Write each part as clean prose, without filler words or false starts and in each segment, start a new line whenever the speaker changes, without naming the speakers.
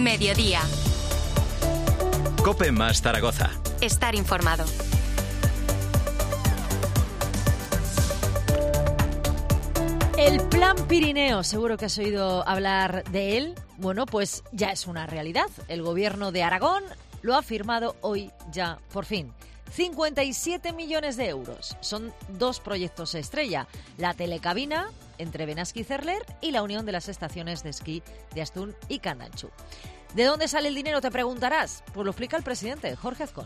Mediodía.
COPE más Zaragoza.
Estar informado.
El Plan Pirineo, seguro que has oído hablar de él. Bueno, pues ya es una realidad. El Gobierno de Aragón lo ha firmado hoy ya, por fin. 57 millones de euros. Son dos proyectos estrella. La telecabina entre Benasque y Cerler y la unión de las estaciones de esquí de Astún y Candanchu. ¿De dónde sale el dinero, te preguntarás? Pues lo explica el presidente, Jorge Azcón.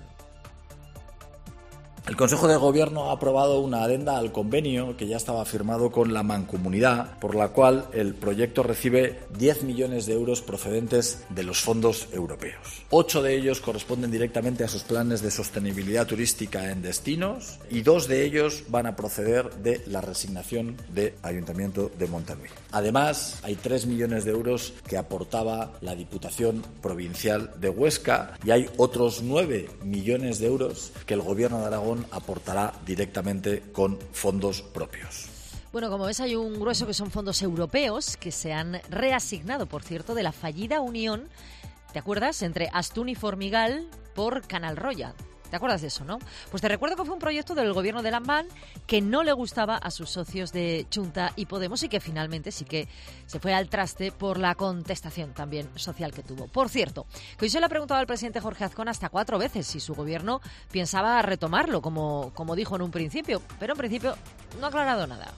El Consejo de Gobierno ha aprobado una adenda al convenio que ya estaba firmado con la Mancomunidad, por la cual el proyecto recibe 10 millones de euros procedentes de los fondos europeos. 8 de ellos corresponden directamente a sus planes de sostenibilidad turística en destinos y 2 de ellos van a proceder de la resignación del Ayuntamiento de Montalbí. Además, hay 3 millones de euros que aportaba la Diputación Provincial de Huesca y hay otros 9 millones de euros que el Gobierno de Aragón aportará directamente con fondos propios.
Bueno, como ves, hay un grueso que son fondos europeos que se han reasignado, por cierto, de la fallida unión, ¿te acuerdas?, entre Astún y Formigal por Canal Roya. ¿Te acuerdas de eso, no? Pues te recuerdo que fue un proyecto del Gobierno de Lamán que no le gustaba a sus socios de Chunta y Podemos y que finalmente sí que se fue al traste por la contestación también social que tuvo. Por cierto, que hoy se le ha preguntado al presidente Jorge Azcón hasta 4 veces si su gobierno pensaba retomarlo, como dijo en un principio, pero en principio no ha aclarado nada.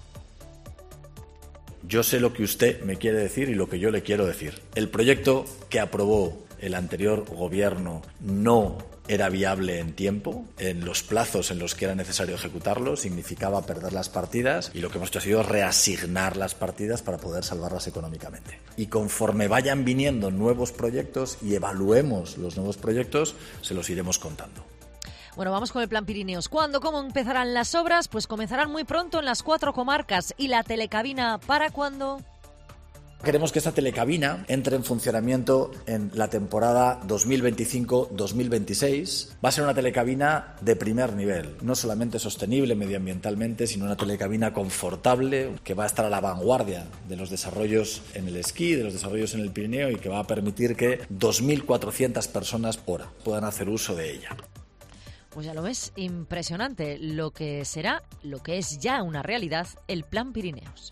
Yo sé lo que usted me quiere decir y lo que yo le quiero decir. El proyecto que aprobó el anterior gobierno no era viable en tiempo, en los plazos en los que era necesario ejecutarlo, significaba perder las partidas y lo que hemos hecho ha sido reasignar las partidas para poder salvarlas económicamente. Y conforme vayan viniendo nuevos proyectos y evaluemos los nuevos proyectos, se los iremos contando.
Bueno, vamos con el Plan Pirineos. ¿Cuándo? ¿Cómo empezarán las obras? Pues comenzarán muy pronto en las 4 comarcas. ¿Y la telecabina para cuándo?
Queremos que esta telecabina entre en funcionamiento en la temporada 2025-2026. Va a ser una telecabina de primer nivel, no solamente sostenible medioambientalmente, sino una telecabina confortable que va a estar a la vanguardia de los desarrollos en el esquí, de los desarrollos en el Pirineo y que va a permitir que 2.400 personas por hora puedan hacer uso de ella.
Pues ya lo ves, impresionante lo que será, lo que es ya una realidad, el Plan Pirineos.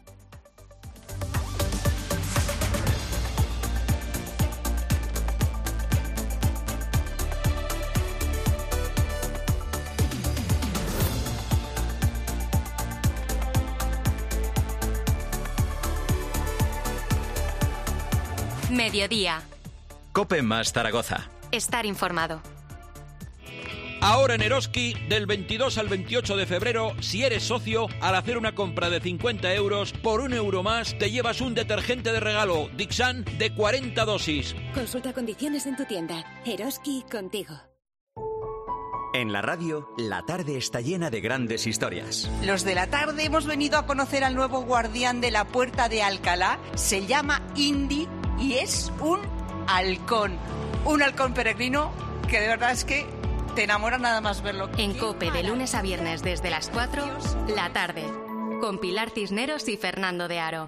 Mediodía.
COPE más Zaragoza.
Estar informado.
Ahora en Eroski, del 22 al 28 de febrero, si eres socio, al hacer una compra de 50 euros, por €1 más te llevas un detergente de regalo Dixan de 40 dosis.
Consulta condiciones en tu tienda. Eroski, contigo.
En la radio, la tarde está llena de grandes historias.
Los de la tarde hemos venido a conocer al nuevo guardián de la Puerta de Alcalá. Se llama Indy y es un halcón. Un halcón peregrino que de verdad es que te enamora nada más verlo.
En COPE, de lunes a viernes desde las 4, la tarde. Con Pilar Cisneros y Fernando de Aro.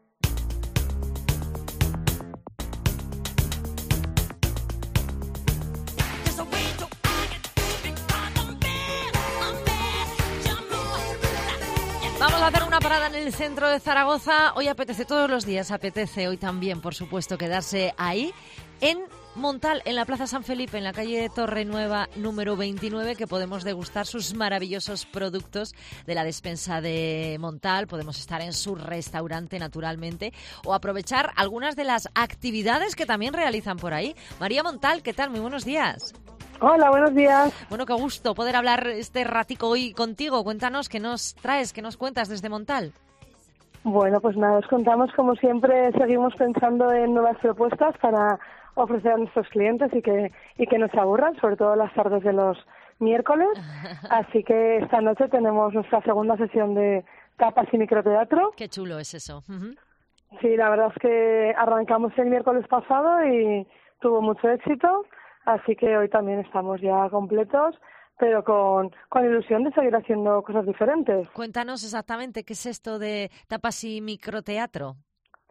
Vamos a hacer una parada en el centro de Zaragoza. Hoy apetece, todos los días apetece, hoy también, por supuesto, quedarse ahí en Montal, en la Plaza San Felipe, en la calle Torre Nueva número 29, que podemos degustar sus maravillosos productos de la despensa de Montal. Podemos estar en su restaurante, naturalmente, o aprovechar algunas de las actividades que también realizan por ahí. María Montal, ¿qué tal? Muy buenos días.
Hola, buenos días.
Bueno, qué gusto poder hablar este ratico hoy contigo. Cuéntanos, ¿qué nos traes, qué nos cuentas desde Montal?
Bueno, pues nada, os contamos, como siempre, seguimos pensando en nuevas propuestas para ofrecer a nuestros clientes y que no se aburran, sobre todo las tardes de los miércoles. Así que esta noche tenemos nuestra segunda sesión de tapas y microteatro.
Qué chulo es eso. Uh-huh.
Sí, la verdad es que arrancamos el miércoles pasado y tuvo mucho éxito. Así que hoy también estamos ya completos, pero con ilusión de seguir haciendo cosas diferentes.
Cuéntanos exactamente qué es esto de tapas y microteatro.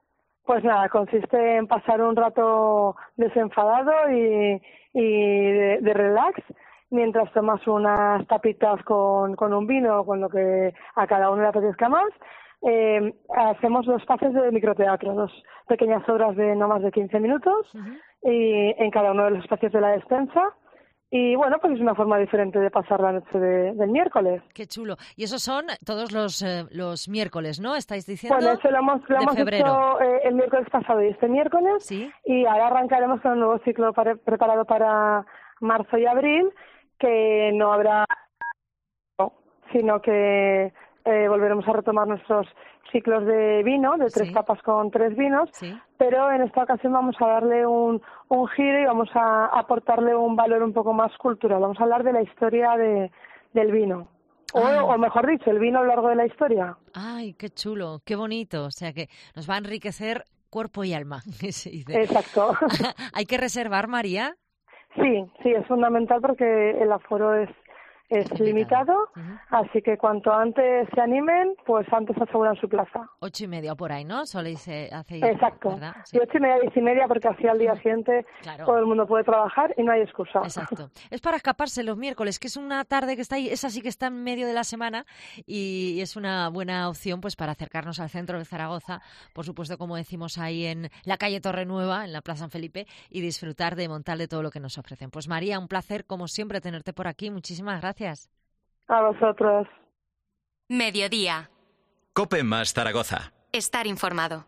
Pues nada, consiste en pasar un rato desenfadado y de relax, mientras tomas unas tapitas con un vino, con lo que a cada uno le apetezca más. Hacemos 2 fases de microteatro, 2 pequeñas obras de no más de 15 minutos, y en cada uno de los espacios de la despensa. Y bueno, pues es una forma diferente de pasar la noche del miércoles.
Qué chulo. Y esos son todos los miércoles, ¿no? ¿Estáis diciendo?
Bueno, eso lo hemos hecho el miércoles pasado y este miércoles.
¿Sí?
Y ahora arrancaremos con un nuevo ciclo preparado para marzo y abril, que no habrá, sino que volveremos a retomar nuestros ciclos de vino, de 3 tapas con 3 vinos, pero en esta ocasión vamos a darle un giro y vamos a aportarle un valor un poco más cultural. Vamos a hablar de la historia del vino, o mejor dicho, el vino a lo largo de la historia.
¡Ay, qué chulo, qué bonito! O sea que nos va a enriquecer cuerpo y alma.
Exacto.
¿Hay que reservar, María?
Sí, es fundamental porque el aforo es limitado, así que cuanto antes se animen, pues antes aseguran su plaza.
8:30 por ahí, ¿no? Soléis hacer.
Exacto.
Sí.
8:30, 10:30, porque así al día siguiente todo el mundo puede trabajar y no hay excusa.
Exacto. Es para escaparse los miércoles, que es una tarde que está ahí, esa sí que está en medio de la semana y es una buena opción pues para acercarnos al centro de Zaragoza, por supuesto, como decimos, ahí en la calle Torrenueva, en la Plaza San Felipe, y disfrutar de montar de todo lo que nos ofrecen. Pues María, un placer como siempre tenerte por aquí. Muchísimas gracias.
A vosotros.
Mediodía.
COPE más Zaragoza.
Estar informado.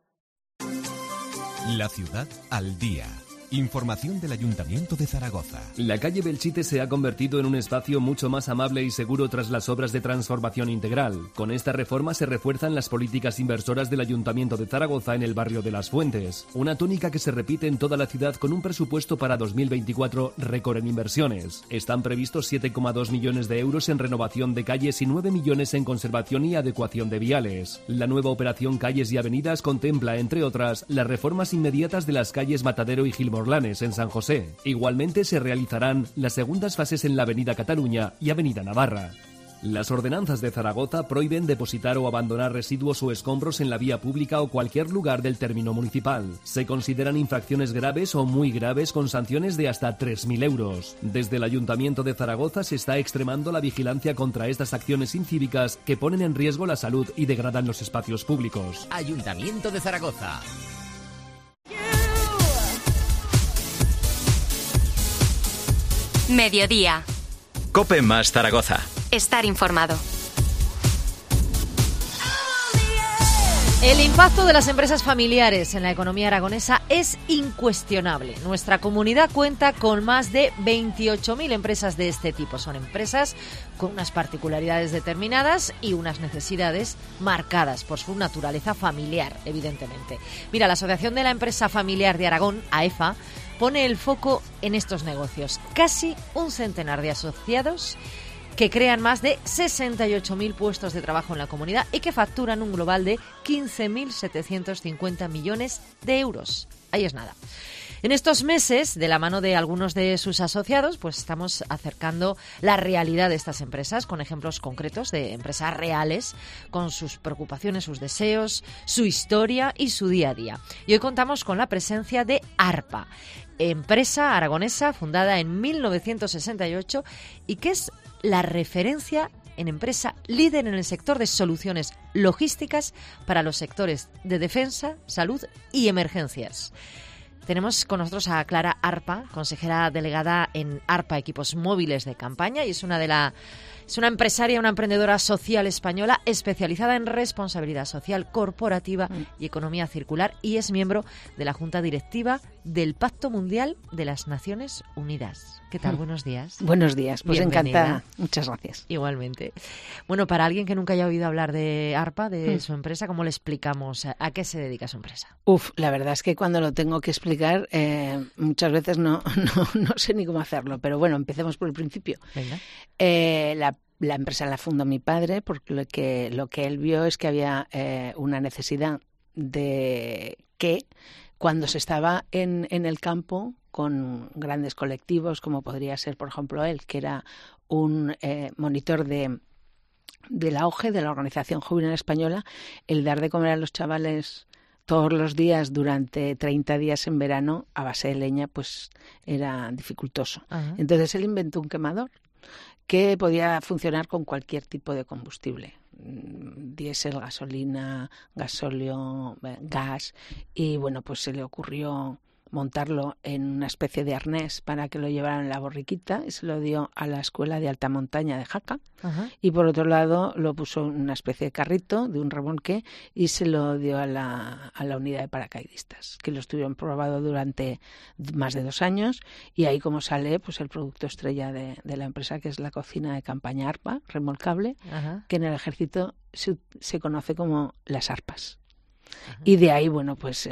La ciudad al día. Información del Ayuntamiento de Zaragoza.
La calle Belchite se ha convertido en un espacio mucho más amable y seguro tras las obras de transformación integral. Con esta reforma se refuerzan las políticas inversoras del Ayuntamiento de Zaragoza en el barrio de Las Fuentes. Una tónica que se repite en toda la ciudad con un presupuesto para 2024 récord en inversiones. Están previstos 7,2 millones de euros en renovación de calles y 9 millones en conservación y adecuación de viales. La nueva operación Calles y Avenidas contempla, entre otras, las reformas inmediatas de las calles Matadero y Gilmorlanes en San José. Igualmente se realizarán las segundas fases en la Avenida Cataluña y Avenida Navarra. Las ordenanzas de Zaragoza prohíben depositar o abandonar residuos o escombros en la vía pública o cualquier lugar del término municipal. Se consideran infracciones graves o muy graves con sanciones de hasta 3.000 euros. Desde el Ayuntamiento de Zaragoza se está extremando la vigilancia contra estas acciones incívicas que ponen en riesgo la salud y degradan los espacios públicos.
Ayuntamiento de Zaragoza.
Mediodía.
COPE más Zaragoza.
Estar informado.
El impacto de las empresas familiares en la economía aragonesa es incuestionable. Nuestra comunidad cuenta con más de 28.000 empresas de este tipo. Son empresas con unas particularidades determinadas y unas necesidades marcadas por su naturaleza familiar, evidentemente. Mira, la Asociación de la Empresa Familiar de Aragón, AEFA, pone el foco en estos negocios. Casi un centenar de asociados que crean más de 68.000 puestos de trabajo en la comunidad y que facturan un global de 15.750 millones de euros. Ahí es nada. En estos meses, de la mano de algunos de sus asociados, pues estamos acercando la realidad de estas empresas con ejemplos concretos de empresas reales, con sus preocupaciones, sus deseos, su historia y su día a día. Y hoy contamos con la presencia de ARPA, empresa aragonesa fundada en 1968 y que es la referencia en empresa líder en el sector de soluciones logísticas para los sectores de defensa, salud y emergencias. Tenemos con nosotros a Clara Arpa, consejera delegada en ARPA Equipos Móviles de Campaña, y es una empresaria, una emprendedora social española especializada en responsabilidad social corporativa y economía circular, y es miembro de la Junta Directiva del Pacto Mundial de las Naciones Unidas. ¿Qué tal? Buenos días.
Buenos días, pues
bienvenida.
Encantada. Muchas gracias.
Igualmente. Bueno, para alguien que nunca haya oído hablar de ARPA, de su empresa, ¿cómo le explicamos a qué se dedica su empresa?
La verdad es que cuando lo tengo que explicar, muchas veces no sé ni cómo hacerlo, pero bueno, empecemos por el principio.
Venga.
La empresa la fundó mi padre porque lo que él vio es que había una necesidad de que cuando se estaba en el campo con grandes colectivos, como podría ser, por ejemplo, él, que era un monitor de la OGE, de la Organización Juvenil Española, el dar de comer a los chavales todos los días durante 30 días en verano a base de leña, pues era dificultoso.
Ajá.
Entonces él inventó un quemador que podía funcionar con cualquier tipo de combustible, diésel, gasolina, gasóleo, gas, y bueno, pues se le ocurrió montarlo en una especie de arnés para que lo llevaran en la borriquita y se lo dio a la Escuela de Alta Montaña de Jaca.
Ajá.
Y por otro lado lo puso en una especie de carrito de un remolque y se lo dio a la unidad de paracaidistas, que lo estuvieron probando durante más de 2 años, y ahí como sale pues el producto estrella de la empresa, que es la cocina de campaña ARPA remolcable.
Ajá.
Que en el ejército se conoce como las ARPAs. Y de ahí, bueno, pues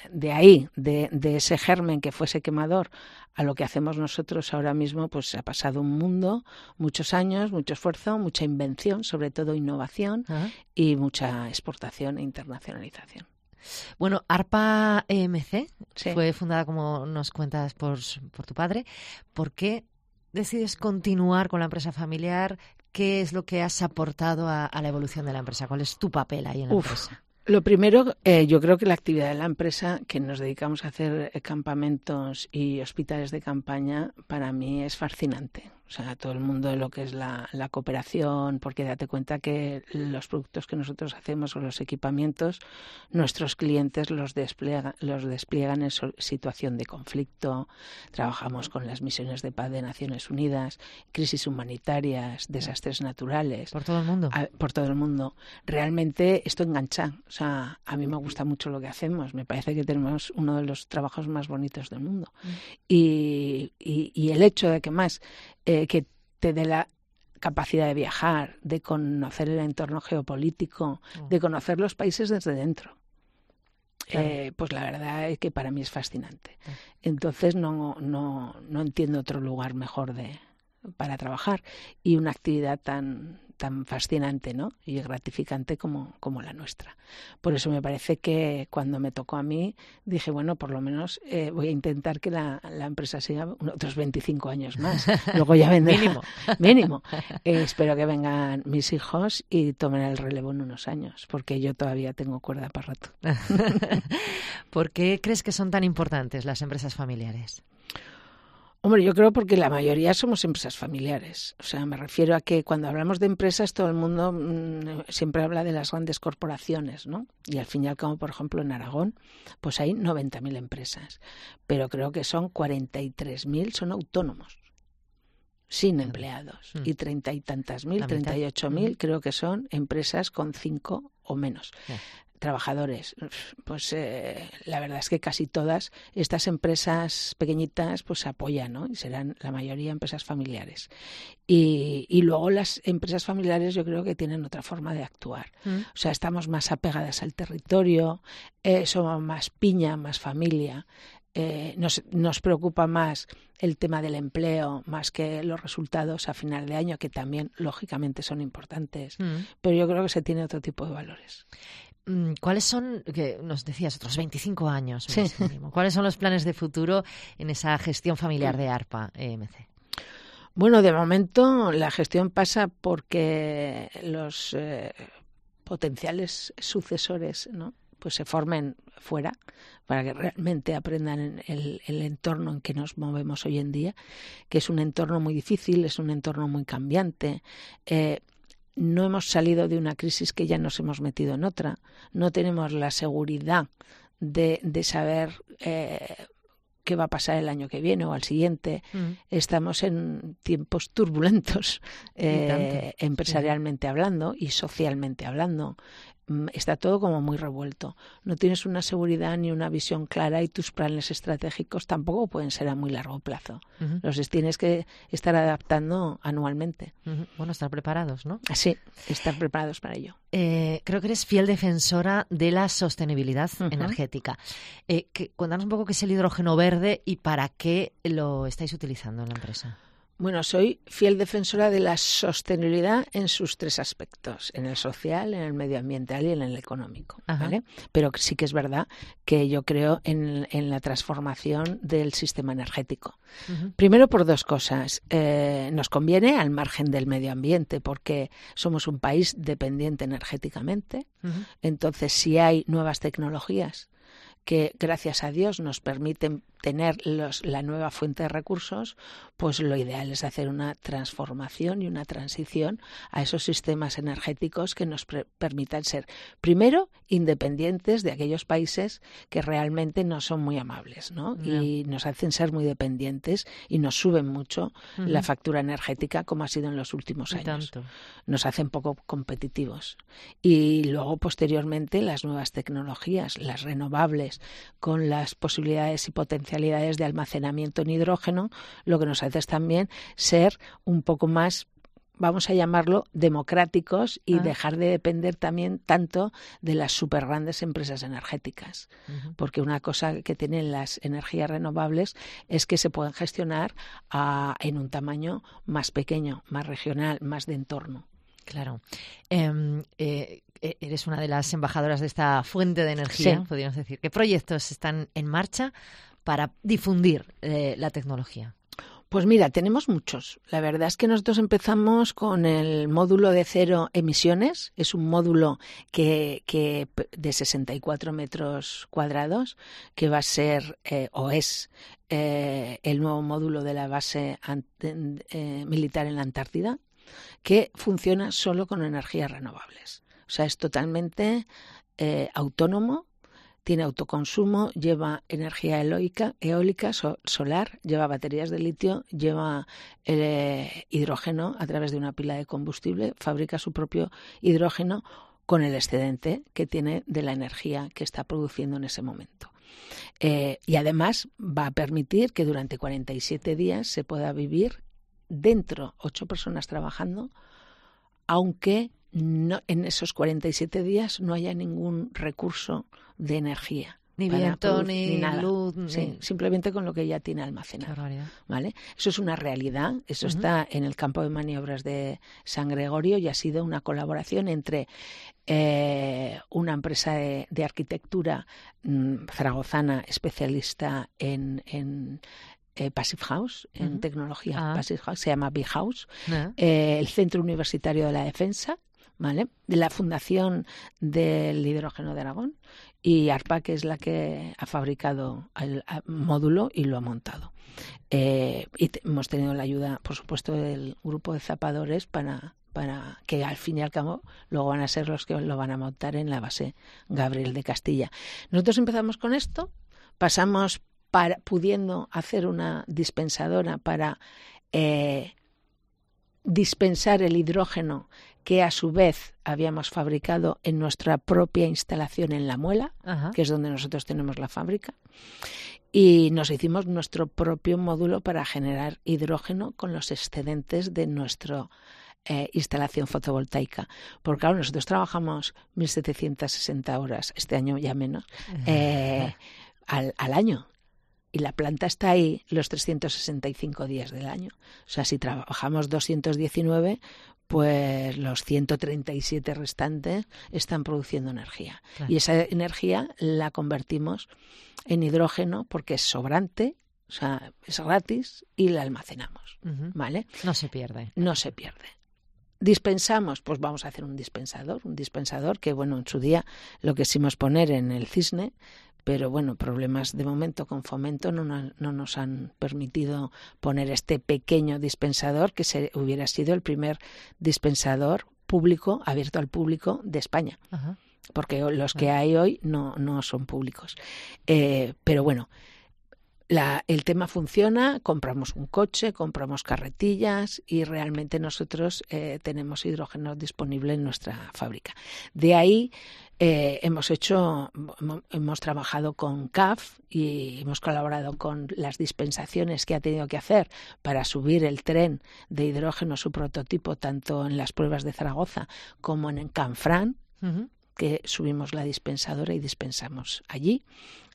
de ese germen que fue ese quemador a lo que hacemos nosotros ahora mismo, pues ha pasado un mundo, muchos años, mucho esfuerzo, mucha invención, sobre todo innovación.
Ajá.
Y mucha exportación e internacionalización.
Bueno, ARPA EMC
Sí.
fue fundada, como nos cuentas, por tu padre. ¿Por qué decides continuar con la empresa familiar? ¿Qué es lo que has aportado a la evolución de la empresa? ¿Cuál es tu papel ahí en la empresa?
Lo primero, yo creo que la actividad de la empresa, que nos dedicamos a hacer campamentos y hospitales de campaña, para mí es fascinante. O sea, todo el mundo de lo que es la cooperación, porque date cuenta que los productos que nosotros hacemos o los equipamientos, nuestros clientes los despliegan en situación de conflicto. Trabajamos con las misiones de paz de Naciones Unidas, crisis humanitarias, desastres naturales.
¿Por todo el mundo?
Por todo el mundo. Realmente esto engancha. O sea, a mí me gusta mucho lo que hacemos. Me parece que tenemos uno de los trabajos más bonitos del mundo. Y el hecho de que más que te dé la capacidad de viajar, de conocer el entorno geopolítico, de conocer los países desde dentro. Claro. Pues la verdad es que para mí es fascinante. Entonces no entiendo otro lugar mejor para trabajar y una actividad tan fascinante, ¿no? Y gratificante como la nuestra. Por eso me parece que cuando me tocó a mí dije, bueno, por lo menos voy a intentar que la empresa siga otros 25 años más. Luego ya vendrá. Mínimo. Espero que vengan mis hijos y tomen el relevo en unos años, porque yo todavía tengo cuerda para rato.
¿Por qué crees que son tan importantes las empresas familiares?
Hombre, yo creo porque la mayoría somos empresas familiares. O sea, me refiero a que cuando hablamos de empresas todo el mundo siempre habla de las grandes corporaciones, ¿no? Y al fin y al cabo, por ejemplo, en Aragón, pues hay 90.000 empresas. Pero creo que son 43.000 son autónomos, sin empleados. Y 30 y tantas mil, 38.000 creo que son empresas con 5 o menos. Trabajadores. Pues la verdad es que casi todas estas empresas pequeñitas pues apoyan, ¿no? Y serán la mayoría empresas familiares. Y luego las empresas familiares yo creo que tienen otra forma de actuar. O sea, estamos más apegadas al territorio, somos más piña, más familia. Nos preocupa más el tema del empleo más que los resultados a final de año, que también lógicamente son importantes. Pero yo creo que se tiene otro tipo de valores.
¿Cuáles son, que nos decías, otros 25 años más
Sí.
mínimo? ¿Cuáles son los planes de futuro en esa gestión familiar de ARPA EMC?
Bueno, de momento la gestión pasa porque los potenciales sucesores, ¿no? Pues se formen fuera para que realmente aprendan el entorno en que nos movemos hoy en día, que es un entorno muy difícil, es un entorno muy cambiante. No hemos salido de una crisis que ya nos hemos metido en otra. No tenemos la seguridad de saber qué va a pasar el año que viene o al siguiente. Estamos en tiempos turbulentos, empresarialmente hablando y socialmente hablando. Está todo como muy revuelto. No tienes una seguridad ni una visión clara y tus planes estratégicos tampoco pueden ser a muy largo plazo. Los tienes que estar adaptando anualmente.
Bueno, estar preparados, ¿no?
Sí, estar preparados para ello.
Creo que eres fiel defensora de la sostenibilidad energética. Cuéntanos un poco qué es el hidrógeno verde y para qué lo estáis utilizando en la empresa.
Bueno, soy fiel defensora de la sostenibilidad en sus 3 aspectos, en el social, en el medioambiental y en el económico, ¿vale? Pero sí que es verdad que yo creo en la transformación del sistema energético. Primero por 2 cosas. Nos conviene al margen del medio ambiente porque somos un país dependiente energéticamente. Entonces, si hay nuevas tecnologías que gracias a Dios nos permiten tener la nueva fuente de recursos, pues lo ideal es hacer una transformación y una transición a esos sistemas energéticos que nos permitan ser, primero, independientes de aquellos países que realmente no son muy amables, ¿no? Y nos hacen ser muy dependientes y nos suben mucho la factura energética, como ha sido en los últimos años. Nos hacen poco competitivos. Y luego, posteriormente, las nuevas tecnologías, las renovables, con las posibilidades y potencialidades de almacenamiento en hidrógeno, lo que nos hace es también ser un poco más, vamos a llamarlo, democráticos y dejar de depender también tanto de las súper grandes empresas energéticas. Porque una cosa que tienen las energías renovables es que se pueden gestionar en un tamaño más pequeño, más regional, más de entorno.
Claro. Eres una de las embajadoras de esta fuente de energía, podríamos decir. ¿Qué proyectos están en marcha para difundir la tecnología?
Pues mira, tenemos muchos. La verdad es que nosotros empezamos con el módulo de 0 emisiones. Es un módulo que de 64 metros cuadrados que va a ser o es el nuevo módulo de la base militar en la Antártida, que funciona solo con energías renovables. O sea, es totalmente autónomo, tiene autoconsumo, lleva energía eólica, solar, lleva baterías de litio, lleva hidrógeno a través de una pila de combustible, fabrica su propio hidrógeno con el excedente que tiene de la energía que está produciendo en ese momento. Y además va a permitir que durante 47 días se pueda vivir dentro, 8 personas trabajando, aunque no, en esos 47 días no haya ningún recurso de energía.
Ni viento, ni
nada.
Luz.
Sí, simplemente con lo que ya tiene almacenado. ¿Vale? Eso es una realidad. Eso está en el campo de maniobras de San Gregorio y ha sido una colaboración entre una empresa de arquitectura zaragozana especialista en Passive House, en tecnología Passive House, se llama B-House, el Centro Universitario de la Defensa, ¿vale? De la Fundación del Hidrógeno de Aragón, y ARPA, que es la que ha fabricado el módulo y lo ha montado. Hemos tenido la ayuda, por supuesto, del grupo de zapadores para que al fin y al cabo luego van a ser los que lo van a montar en la base Gabriel de Castilla. Nosotros empezamos con esto, pasamos pudiendo hacer una dispensadora para dispensar el hidrógeno que a su vez habíamos fabricado en nuestra propia instalación en La Muela, que es donde nosotros tenemos la fábrica, y nos hicimos nuestro propio módulo para generar hidrógeno con los excedentes de nuestra instalación fotovoltaica. Porque claro, nosotros trabajamos 1.760 horas, este año ya menos, al año. Y la planta está ahí los 365 días del año. O sea, si trabajamos 219, pues los 137 restantes están produciendo energía. Claro. Y esa energía la convertimos en hidrógeno porque es sobrante, o sea, es gratis y la almacenamos. ¿Vale?
No se pierde.
No se pierde. Dispensamos, pues vamos a hacer un dispensador que, bueno, en su día lo quisimos poner en el Cisne, pero bueno, problemas de momento con Fomento no nos han permitido poner este pequeño dispensador que hubiera sido el primer dispensador público, abierto al público de España. Porque los que hay hoy no son públicos. Pero bueno, el tema funciona, compramos un coche, compramos carretillas y realmente nosotros tenemos hidrógeno disponible en nuestra fábrica. De ahí hemos trabajado con CAF y hemos colaborado con las dispensaciones que ha tenido que hacer para subir el tren de hidrógeno, su prototipo, tanto en las pruebas de Zaragoza como en Canfrán, que subimos la dispensadora y dispensamos allí.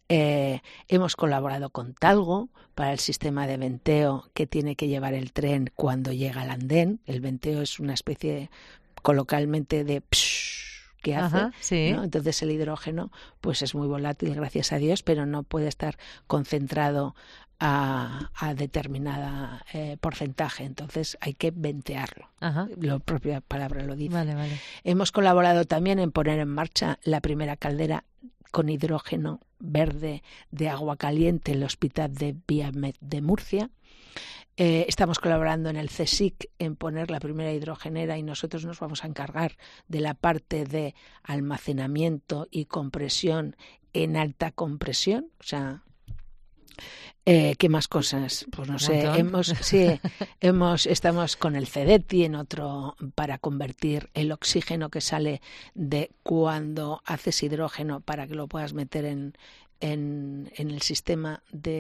Hemos colaborado con Talgo para el sistema de venteo que tiene que llevar el tren cuando llega al andén. El venteo es una especie coloquialmente de que hace,
ajá, sí.
¿no? Entonces el hidrógeno pues es muy volátil, gracias a Dios, pero no puede estar concentrado a determinada porcentaje, entonces hay que ventearlo.
Ajá.
La propia palabra lo dice.
Vale, vale.
Hemos colaborado también en poner en marcha la primera caldera con hidrógeno verde de agua caliente en el Hospital de Viamed de Murcia. Estamos colaborando en el CSIC en poner la primera hidrogenera y nosotros nos vamos a encargar de la parte de almacenamiento y compresión en alta compresión. O sea, ¿qué más cosas? Pues no sé. Estamos con el CEDETI en otro para convertir el oxígeno que sale de cuando haces hidrógeno para que lo puedas meter en el sistema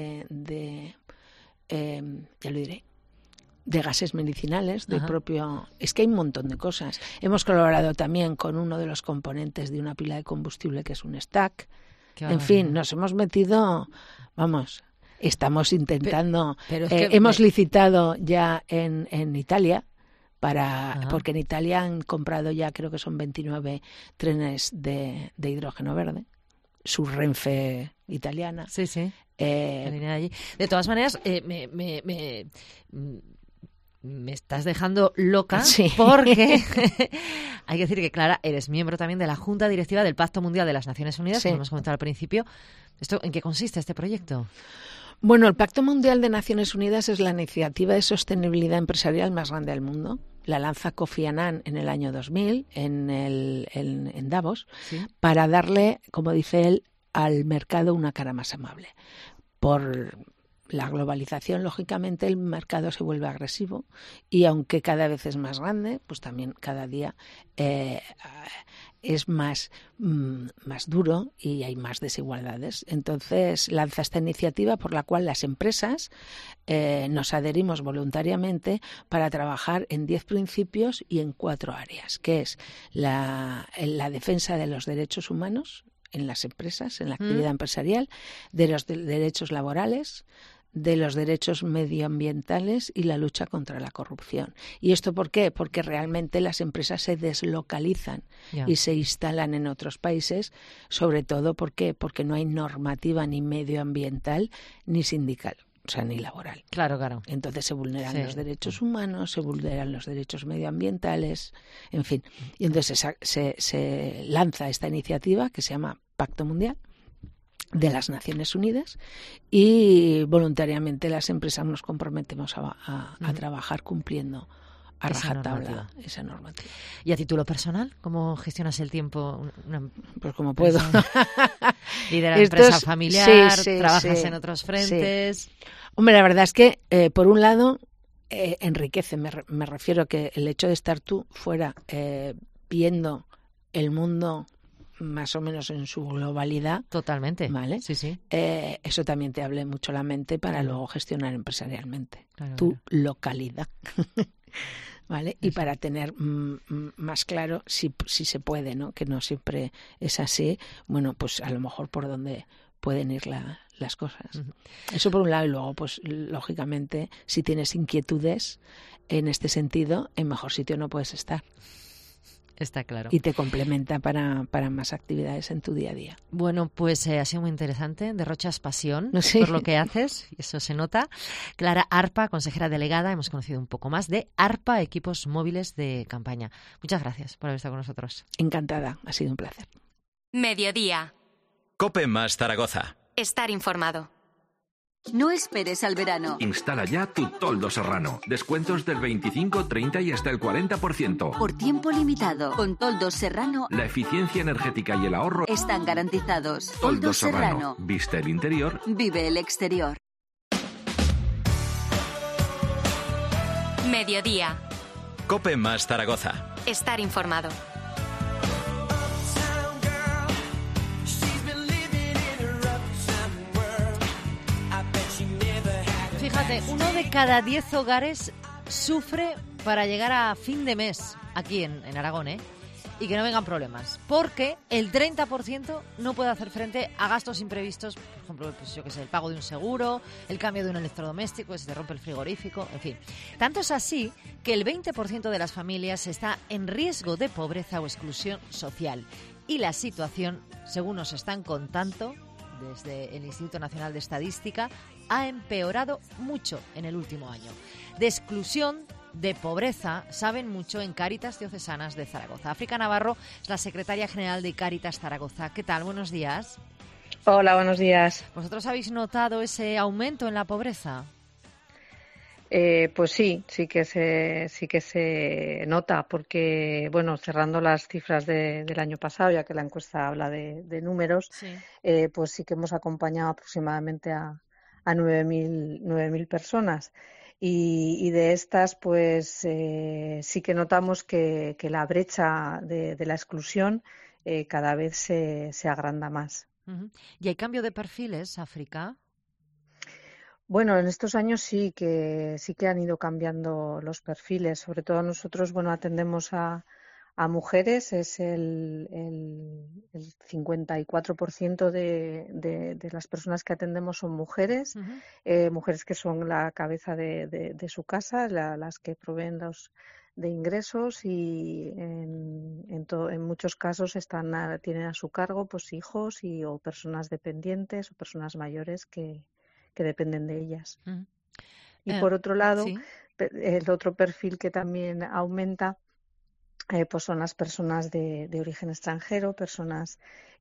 ya lo diré, de gases medicinales, del propio... Es que hay un montón de cosas. Hemos colaborado también con uno de los componentes de una pila de combustible que es un stack. En fin, nos hemos metido, vamos, estamos intentando... Pero es que hemos licitado ya en Italia, porque en Italia han comprado ya, creo que son 29 trenes de hidrógeno verde. Su Renfe italiana.
Sí, sí. La línea de allí. De todas maneras, me estás dejando loca porque hay que decir que, Clara, eres miembro también de la Junta Directiva del Pacto Mundial de las Naciones Unidas, como hemos comentado al principio. ¿En qué consiste este proyecto?
Bueno, el Pacto Mundial de Naciones Unidas es la iniciativa de sostenibilidad empresarial más grande del mundo. La lanza Kofi Annan en el año 2000 en Davos, para darle, como dice él, al mercado una cara más amable. Por la globalización, lógicamente, el mercado se vuelve agresivo y aunque cada vez es más grande, pues también cada día es más duro y hay más desigualdades. Entonces lanza esta iniciativa por la cual las empresas nos adherimos voluntariamente para trabajar en 10 principios y en 4 áreas, que es la defensa de los derechos humanos en las empresas, en la actividad empresarial, de los derechos laborales, de los derechos medioambientales y la lucha contra la corrupción. ¿Y esto por qué? Porque realmente las empresas se deslocalizan y se instalan en otros países, sobre todo porque no hay normativa ni medioambiental ni sindical. O sea, ni laboral.
Claro, claro.
Entonces se vulneran los derechos humanos, se vulneran los derechos medioambientales, en fin. Y entonces se lanza esta iniciativa que se llama Pacto Mundial de las Naciones Unidas y voluntariamente las empresas nos comprometemos a trabajar cumpliendo a rajatabla esa normativa.
¿Y a título personal? ¿Cómo gestionas el tiempo?
Pues como puedo.
Lideras empresa familiar, trabajas en otros frentes.
Sí. Hombre, la verdad es que, por un lado, enriquece. Me refiero que el hecho de estar tú fuera viendo el mundo más o menos en su globalidad.
Totalmente.
¿Vale?
Sí, sí.
Eso también te abre mucho la mente para luego gestionar empresarialmente. Tu localidad. ¿Vale? Y para tener más claro si se puede, ¿no? Que no siempre es así, bueno, pues a lo mejor por dónde pueden ir las cosas. Eso por un lado, y luego, pues lógicamente, si tienes inquietudes en este sentido, en mejor sitio no puedes estar.
Está claro.
Y te complementa para más actividades en tu día a día.
Bueno, pues ha sido muy interesante. Derrochas pasión por lo que haces, y eso se nota. Clara Arpa, consejera delegada, hemos conocido un poco más de Arpa, equipos móviles de campaña. Muchas gracias por haber estado con nosotros.
Encantada, ha sido un placer.
Mediodía.
COPE más Zaragoza.
Estar informado.
No esperes al verano.
Instala ya tu toldo serrano. Descuentos del 25, 30 y hasta el 40%.
Por tiempo limitado. Con Toldos Serrano,
la eficiencia energética y el ahorro
están garantizados.
Toldos Serrano. Viste el interior,
vive el exterior.
Mediodía.
COPE más Zaragoza.
Estar informado.
Fíjate, 1 de cada 10 hogares sufre para llegar a fin de mes, aquí en Aragón, y que no vengan problemas, porque el 30% no puede hacer frente a gastos imprevistos, por ejemplo, pues yo qué sé, el pago de un seguro, el cambio de un electrodoméstico, se te rompe el frigorífico, en fin. Tanto es así que el 20% de las familias está en riesgo de pobreza o exclusión social. Y la situación, según nos están contando desde el Instituto Nacional de Estadística, ha empeorado mucho en el último año. De exclusión, de pobreza, saben mucho en Cáritas Diocesanas de Zaragoza. África Navarro es la secretaria general de Cáritas Zaragoza. ¿Qué tal? Buenos días.
Hola, buenos días.
¿Vosotros habéis notado ese aumento en la pobreza?
Pues sí que se nota, porque, bueno, cerrando las cifras del año pasado, ya que la encuesta habla de números,
sí.
Pues sí que hemos acompañado aproximadamente a 9.000 personas. Y de estas, pues sí que notamos que la brecha de la exclusión cada vez se agranda más.
Uh-huh. ¿Y hay cambio de perfiles, África?
Bueno, en estos años sí que han ido cambiando los perfiles. Sobre todo nosotros, bueno, atendemos a mujeres, es el 54% de las personas que atendemos son mujeres, mujeres que son la cabeza de su casa, las que proveen de ingresos, y en muchos casos tienen a su cargo pues hijos o personas dependientes o personas mayores que dependen de ellas. Y por otro lado, ¿sí? El otro perfil que también aumenta pues son las personas de origen extranjero, personas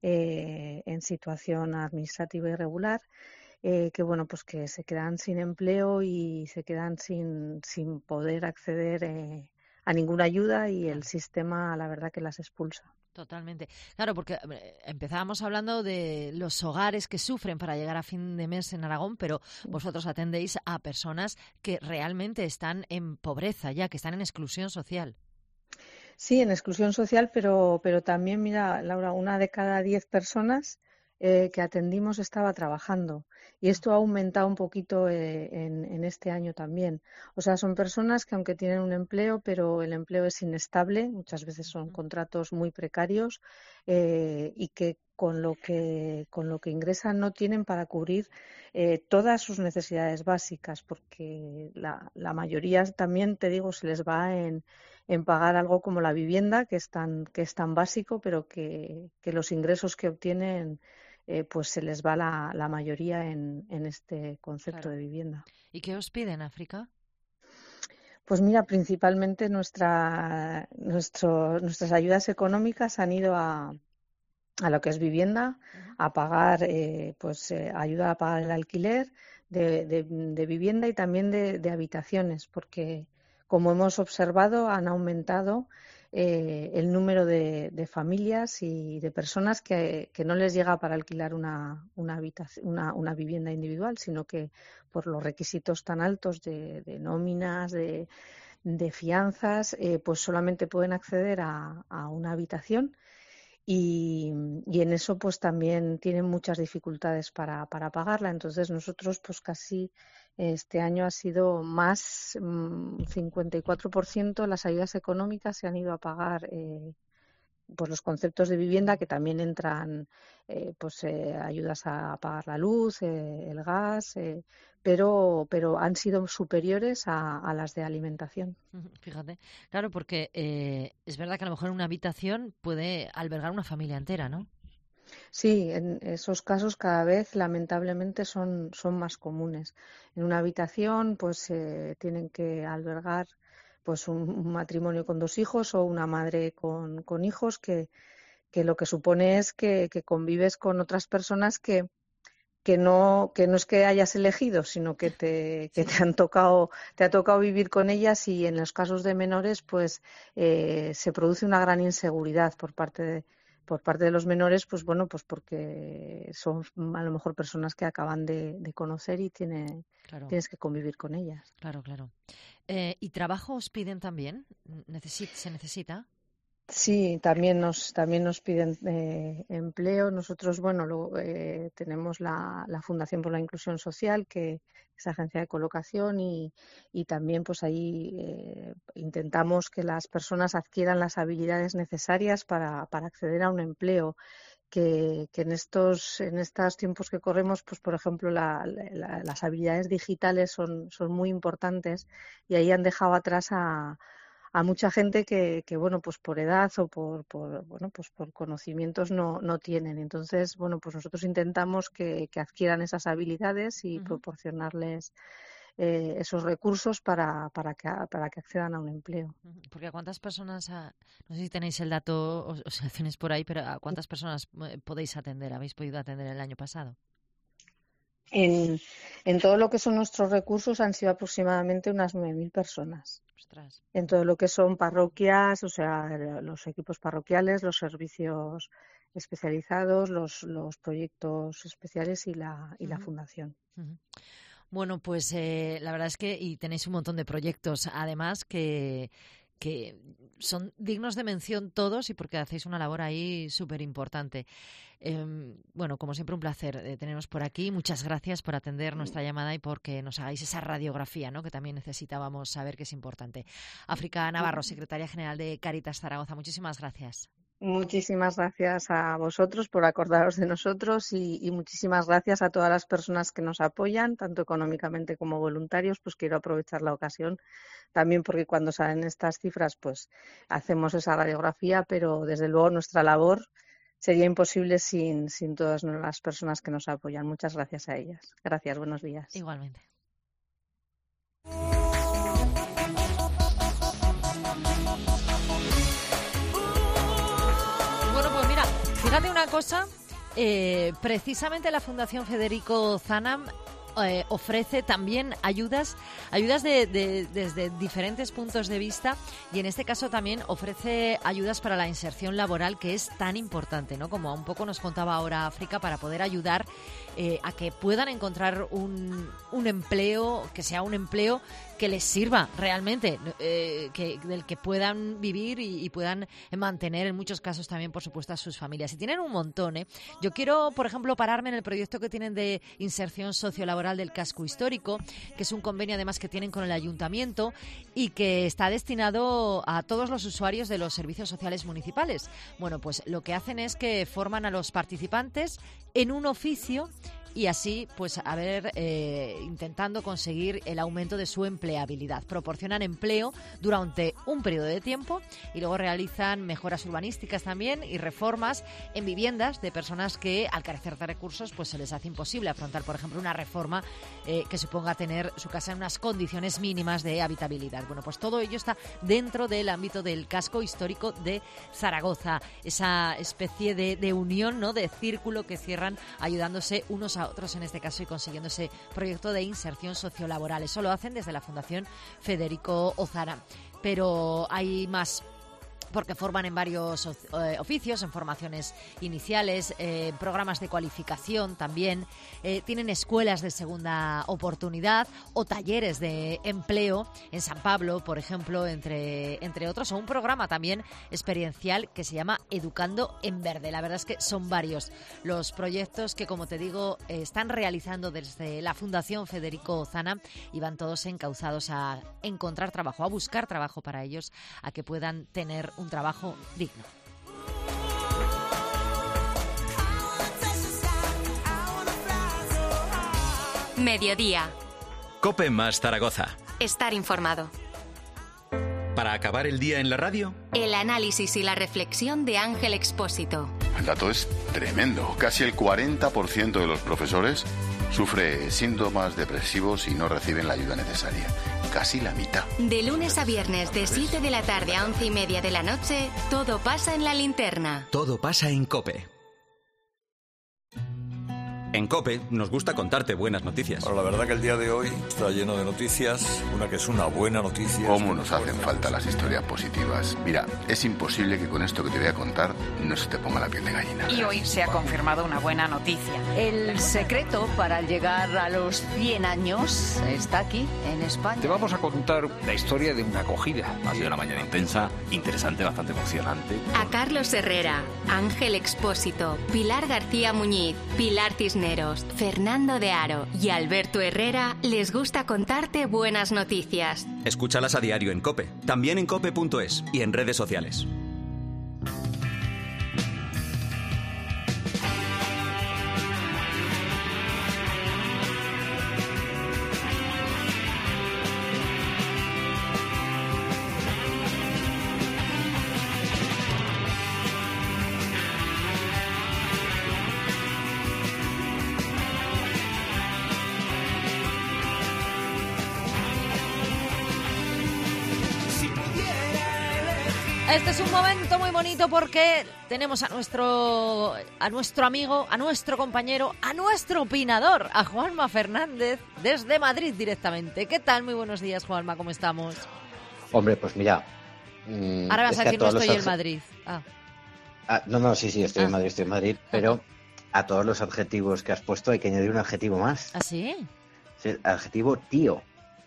en situación administrativa irregular, que bueno, pues que se quedan sin empleo y se quedan sin poder acceder a ninguna ayuda, y el sistema, la verdad, que las expulsa.
Totalmente. Claro, porque empezábamos hablando de los hogares que sufren para llegar a fin de mes en Aragón, pero vosotros atendéis a personas que realmente están en pobreza ya, que están en exclusión social.
Sí, en exclusión social, pero también, mira, Laura, 1 de cada 10 personas que atendimos estaba trabajando, y esto ha aumentado un poquito en este año también. O sea, son personas que, aunque tienen un empleo, pero el empleo es inestable, muchas veces son contratos muy precarios, y que con lo que ingresan no tienen para cubrir todas sus necesidades básicas, porque la mayoría, también te digo, se les va en pagar algo como la vivienda, que es tan básico, pero que los ingresos que obtienen pues se les va la mayoría en este concepto de vivienda.
¿Y qué os piden, África?
Pues mira, principalmente nuestras ayudas económicas han ido a lo que es vivienda, a pagar ayuda a pagar el alquiler de vivienda, y también de habitaciones, porque, como hemos observado, han aumentado el número de familias y de personas que no les llega para alquilar una vivienda individual, sino que por los requisitos tan altos de nóminas, de fianzas, pues solamente pueden acceder a una habitación. Y en eso pues también tienen muchas dificultades para pagarla. Entonces nosotros pues casi este año ha sido más 54% las ayudas económicas se han ido a pagar pues los conceptos de vivienda, que también entran ayudas a pagar la luz, el gas, pero han sido superiores a las de alimentación.
Fíjate, claro, porque es verdad que a lo mejor una habitación puede albergar una familia entera, ¿no?
Sí, en esos casos cada vez, lamentablemente, son más comunes. En una habitación pues tienen que albergar pues un matrimonio con 2 hijos o una madre con hijos, que lo que supone es que convives con otras personas que no es que hayas elegido, sino que te ha tocado vivir con ellas, y en los casos de menores pues se produce una gran inseguridad por parte de los menores, pues bueno, pues porque son a lo mejor personas que acaban de conocer y tienes que convivir con ellas.
Claro. ¿Y trabajo os piden también? ¿Se necesita?
Sí, también nos piden empleo. Nosotros, tenemos la Fundación por la Inclusión Social, que es agencia de colocación, y también pues ahí intentamos que las personas adquieran las habilidades necesarias para acceder a un empleo. Que en estos tiempos que corremos, pues por ejemplo las habilidades digitales son muy importantes, y ahí han dejado atrás a mucha gente que bueno, pues por edad o por conocimientos no tienen. Entonces, bueno, pues nosotros intentamos que adquieran esas habilidades y proporcionarles esos recursos para que accedan a un empleo.
Porque ¿a cuántas personas, no sé si tenéis el dato o si tenéis por ahí, pero ¿a cuántas personas podéis atender, habéis podido atender el año pasado?
En todo lo que son nuestros recursos han sido aproximadamente unas 9.000 personas.
Ostras.
En todo lo que son parroquias, o sea, los equipos parroquiales, los servicios especializados, los proyectos especiales y la fundación.
Bueno, pues la verdad es que y tenéis un montón de proyectos, además, que son dignos de mención todos, y porque hacéis una labor ahí súper importante. Bueno, como siempre, un placer teneros por aquí. Muchas gracias por atender nuestra llamada y porque nos hagáis esa radiografía, ¿no?, que también necesitábamos saber, que es importante. África Navarro, secretaria general de Cáritas Zaragoza, muchísimas gracias.
Muchísimas gracias a vosotros por acordaros de nosotros, y muchísimas gracias a todas las personas que nos apoyan, tanto económicamente como voluntarios. Pues quiero aprovechar la ocasión también, porque cuando salen estas cifras pues hacemos esa radiografía, pero desde luego nuestra labor sería imposible sin todas las personas que nos apoyan. Muchas gracias a ellas. Gracias, buenos días.
Igualmente. Fíjate una cosa, precisamente la Fundación Federico Zanam ofrece también ayudas desde diferentes puntos de vista, y en este caso también ofrece ayudas para la inserción laboral, que es tan importante, ¿no? Como un poco nos contaba ahora África, para poder ayudar a que puedan encontrar un empleo, que sea un empleo que les sirva realmente, del que puedan vivir y puedan mantener, en muchos casos también, por supuesto, a sus familias. Y tienen un montón, ¿eh? Yo quiero, por ejemplo, pararme en el proyecto que tienen de inserción sociolaboral del casco histórico, que es un convenio además que tienen con el ayuntamiento y que está destinado a todos los usuarios de los servicios sociales municipales. Bueno, pues lo que hacen es que forman a los participantes en un oficio, y así, pues, intentando conseguir el aumento de su empleabilidad. Proporcionan empleo durante un periodo de tiempo y luego realizan mejoras urbanísticas también y reformas en viviendas de personas que, al carecer de recursos, pues se les hace imposible afrontar, por ejemplo, una reforma que suponga tener su casa en unas condiciones mínimas de habitabilidad. Bueno, pues todo ello está dentro del ámbito del casco histórico de Zaragoza, esa especie de unión, ¿no?, de círculo que cierran ayudándose unos a otros en este caso y consiguiendo ese proyecto de inserción sociolaboral. Eso lo hacen desde la Fundación Federico Zanam. Pero hay más, porque forman en varios oficios, en formaciones iniciales, programas de cualificación también, tienen escuelas de segunda oportunidad o talleres de empleo en San Pablo, por ejemplo, entre otros, o un programa también experiencial que se llama Educando en Verde. La verdad es que son varios los proyectos que, como te digo, están realizando desde la Fundación Federico Zanam, y van todos encauzados a encontrar trabajo, a buscar trabajo para ellos, a que puedan tener un trabajo digno.
Mediodía.
COPE más Zaragoza.
Estar informado.
Para acabar el día en la radio,
el análisis y la reflexión de Ángel Expósito.
El dato es tremendo. Casi el 40% de los profesores sufre síntomas depresivos y no reciben la ayuda necesaria. Casi la mitad.
De lunes a viernes, de 7 de la tarde a 11:30 de la noche, todo pasa en La Linterna.
Todo pasa en COPE.
En COPE nos gusta contarte buenas noticias.
Bueno, la verdad que el día de hoy está lleno de noticias. Una que es una buena noticia.
¿Cómo nos hacen falta las historias positivas? Mira, es imposible que con esto que te voy a contar no se te ponga la piel de gallina.
Y hoy se ha confirmado una buena noticia. El secreto para llegar a los 100 años está aquí, en España.
Te vamos a contar la historia de una acogida.
Ha sido una mañana intensa, interesante, bastante emocionante.
A Carlos Herrera, Ángel Expósito, Pilar García Muñiz, Pilar Tisneros, Fernando de Aro y Alberto Herrera les gusta contarte buenas noticias.
Escúchalas a diario en COPE, también en cope.es y en redes sociales.
Este es un momento muy bonito porque tenemos a nuestro amigo, a nuestro compañero, a nuestro opinador, a Juanma Fernández, desde Madrid directamente. ¿Qué tal? Muy buenos días, Juanma, ¿cómo estamos?
Hombre, pues mira...
Ahora vas a decir, no estoy en Madrid.
No, sí, estoy en Madrid, pero a todos los adjetivos que has puesto hay que añadir un adjetivo más.
¿Ah, sí?
Sí, el adjetivo tío.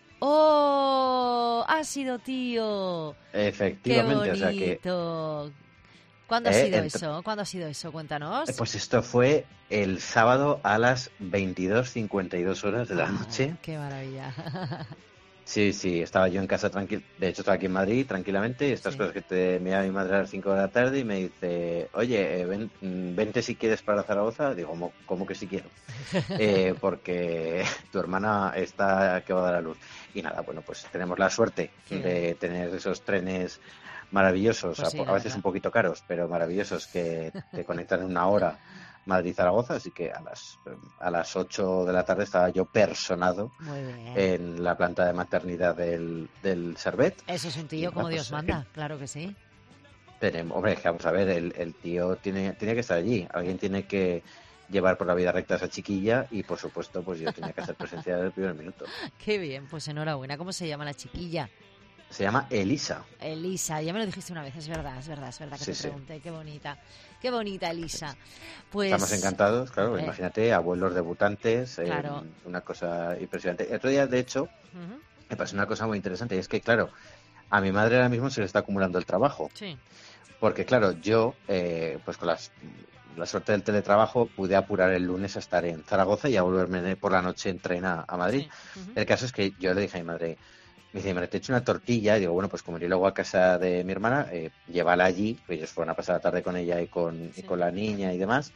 ¡Oh! Ha sido tío.
Efectivamente,
¡qué bonito!
o sea que...
¿Cuándo ha sido eso? ¿Cuándo ha sido eso? Cuéntanos.
Pues esto fue el sábado a las 22:52 horas de la noche.
¡Qué maravilla!
Sí, estaba yo en casa tranquilo. De hecho, estaba aquí en Madrid tranquilamente. Estas cosas que me llama mi madre a las 5 de la tarde y me dice, oye, vente si quieres para Zaragoza. Digo, ¿cómo que si quiero? Porque tu hermana está que va a dar a luz. Y nada, bueno, pues tenemos la suerte de tener esos trenes maravillosos,
pues sí,
a veces un poquito caros, pero maravillosos, que te conectan en una hora Madrid-Zaragoza, así que a las 8 de la tarde estaba yo personado en la planta de maternidad del Servet.
Eso es un tío como Dios manda, claro que sí.
Hombre, vamos a ver, el tío tiene que estar allí, alguien tiene que llevar por la vida recta a esa chiquilla y, por supuesto, pues yo tenía que hacer presencia desde el primer minuto.
Qué bien, pues enhorabuena. ¿Cómo se llama la chiquilla?
Se llama Elisa.
Elisa, ya me lo dijiste una vez, es verdad que te pregunté. Qué bonita Elisa. Pues
estamos encantados, claro, imagínate, abuelos debutantes,
claro.
Una cosa impresionante. El otro día, de hecho, me pasó una cosa muy interesante, y es que, claro, a mi madre ahora mismo se le está acumulando el trabajo. Sí. Porque, claro, yo, pues con la suerte del teletrabajo, pude apurar el lunes a estar en Zaragoza y a volverme por la noche en tren a Madrid. Sí. El caso es que yo le dije a mi madre, me dice, te he hecho una tortilla, y digo, bueno, pues como iré luego a casa de mi hermana, llévala allí, pues ellos fueron a pasar la tarde con ella y con la niña y demás,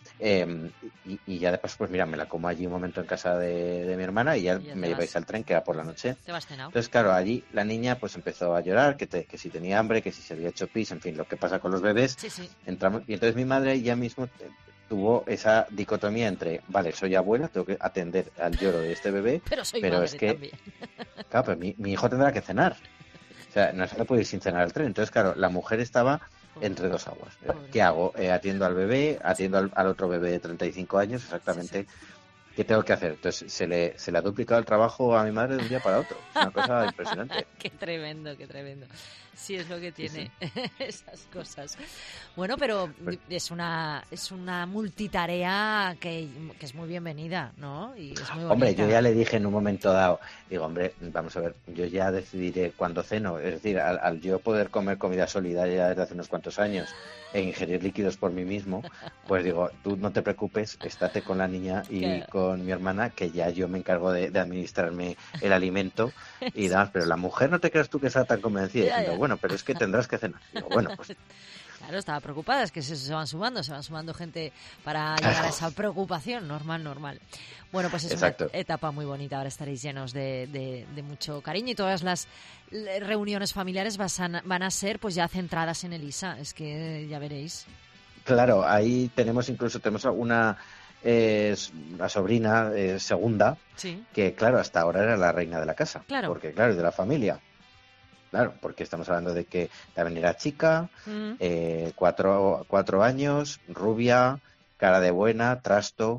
y ya de paso, pues mira, me la como allí un momento en casa de mi hermana y ya me lleváis al tren, que era por la noche.
Te vas cenado.
Entonces, claro, allí la niña pues empezó a llorar, que si tenía hambre, que si se había hecho pis, en fin, lo que pasa con los bebés. Sí. Entramos, y entonces mi madre ya mismo tuvo esa dicotomía entre, vale, soy abuela, tengo que atender al lloro de este bebé, pero es que
también.
Claro, pero mi hijo tendrá que cenar. O sea, no se le puede ir sin cenar al tren. Entonces, claro, la mujer estaba entre dos aguas. ¿Qué hago? Atiendo al bebé, atiendo al otro bebé de 35 años, exactamente. ¿Qué tengo que hacer? Entonces, se le ha duplicado el trabajo a mi madre de un día para otro. Es una cosa impresionante.
Qué tremendo. Sí, es lo que tiene esas cosas. Bueno, pero es una multitarea que es muy bienvenida, ¿no? Y es muy bonita.
Hombre, yo ya le dije en un momento dado, digo, hombre, vamos a ver, yo ya decidiré cuándo ceno. Es decir, al yo poder comer comida sólida ya desde hace unos cuantos años e ingerir líquidos por mí mismo, pues digo, tú no te preocupes, estate con la niña y con mi hermana, que ya yo me encargo de administrarme el alimento y demás. Pero la mujer, no te creas tú que está tan convencida, diciendo, bueno, pero es que tendrás que cenar. Digo, bueno, pues...
Claro, estaba preocupada, es que se van sumando gente para llegar a esa preocupación, normal. Bueno, pues es Exacto. Una etapa muy bonita, ahora estaréis llenos de mucho cariño y todas las reuniones familiares van a ser pues ya centradas en Elisa, es que ya veréis.
Claro, ahí tenemos una la sobrina segunda, que claro, hasta ahora era la reina de la casa, porque claro, de la familia. Claro, porque estamos hablando de que también era chica, 4 años, rubia, cara de buena, trasto,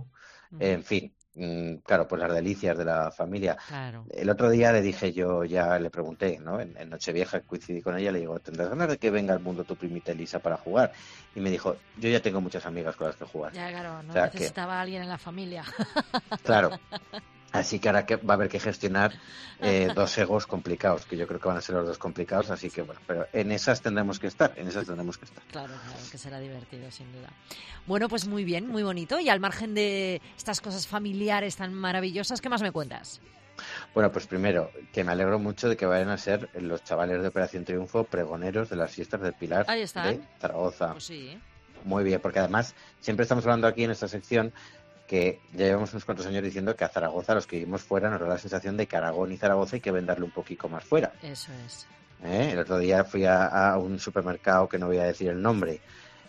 En fin, claro, pues las delicias de la familia.
Claro.
El otro día le dije yo, ya le pregunté, ¿no? En Nochevieja coincidí con ella, le digo, ¿tendrás ganas de que venga al mundo tu primita Elisa para jugar? Y me dijo, yo ya tengo muchas amigas con las que jugar.
Ya, claro, no
o sea,
necesitaba a alguien en la familia.
Claro. Así que ahora va a haber que gestionar dos egos complicados, que yo creo que van a ser los dos complicados, así que bueno, pero en esas tendremos que estar,
Claro, que será divertido, sin duda. Bueno, pues muy bien, muy bonito. Y al margen de estas cosas familiares tan maravillosas, ¿qué más me cuentas?
Bueno, pues primero, que me alegro mucho de que vayan a ser los chavales de Operación Triunfo pregoneros de las fiestas del Pilar de Zaragoza.
Pues sí.
Muy bien, porque además siempre estamos hablando aquí en esta sección que ya llevamos unos cuantos años diciendo que a Zaragoza, los que vivimos fuera, nos da la sensación de que Aragón y Zaragoza hay que venderle un poquito más fuera.
Eso es.
El otro día fui a un supermercado, que no voy a decir el nombre,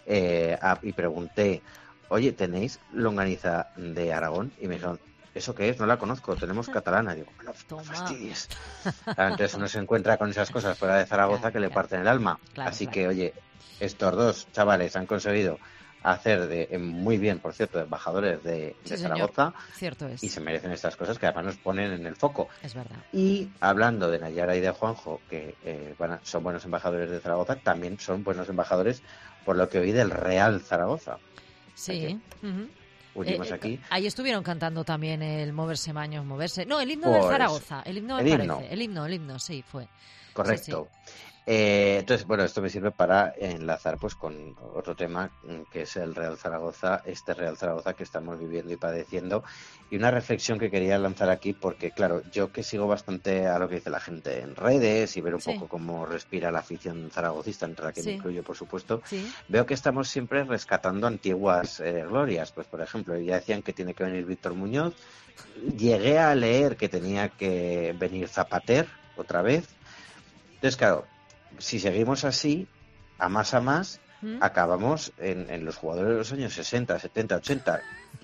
y pregunté, oye, ¿tenéis longaniza de Aragón? Y me dijeron, ¿eso qué es? No la conozco, tenemos catalana. Y digo, bueno, no fastidies. Entonces uno se encuentra con esas cosas fuera de Zaragoza que le parten el alma. Así que, oye, estos dos chavales han conseguido hacer muy bien, por cierto, embajadores de Zaragoza.
Cierto es.
Y se merecen estas cosas que además nos ponen en el foco.
Es verdad.
Y hablando de Nayara y de Juanjo, que son buenos embajadores de Zaragoza, también son buenos embajadores, por lo que oí, del Real Zaragoza.
Sí.
Unimos aquí.
Ahí estuvieron cantando también el Moverse Maños, Moverse. No, el himno de Zaragoza. El himno, me parece. El himno, sí, fue.
Correcto.
Sí.
Entonces, bueno, esto me sirve para enlazar pues con otro tema, que es el Real Zaragoza, este Real Zaragoza que estamos viviendo y padeciendo, y una reflexión que quería lanzar aquí, porque claro, yo que sigo bastante a lo que dice la gente en redes y ver un poco cómo respira la afición zaragocista, entre la que me incluyo, por supuesto, veo que estamos siempre rescatando antiguas glorias. Pues, por ejemplo, ya decían que tiene que venir Víctor Muñoz, llegué a leer que tenía que venir Zapater otra vez. Entonces, claro, si seguimos así, a más, acabamos en los jugadores de los años 60, 70, 80.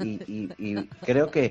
Y creo que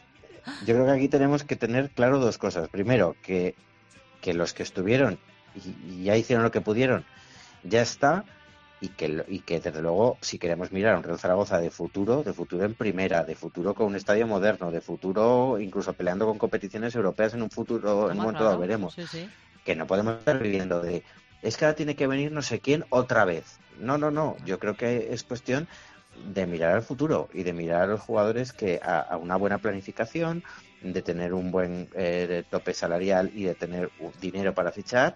aquí tenemos que tener claro dos cosas. Primero, que los que estuvieron y ya hicieron lo que pudieron, ya está. Y que desde luego, si queremos mirar a un Real Zaragoza de futuro en primera, de futuro con un estadio moderno, de futuro incluso peleando con competiciones europeas en un futuro, en un momento dado veremos. Que no podemos estar viviendo de, es que ahora tiene que venir no sé quién otra vez. No. Yo creo que es cuestión de mirar al futuro y de mirar a los jugadores que a una buena planificación, de tener un buen tope salarial y de tener dinero para fichar.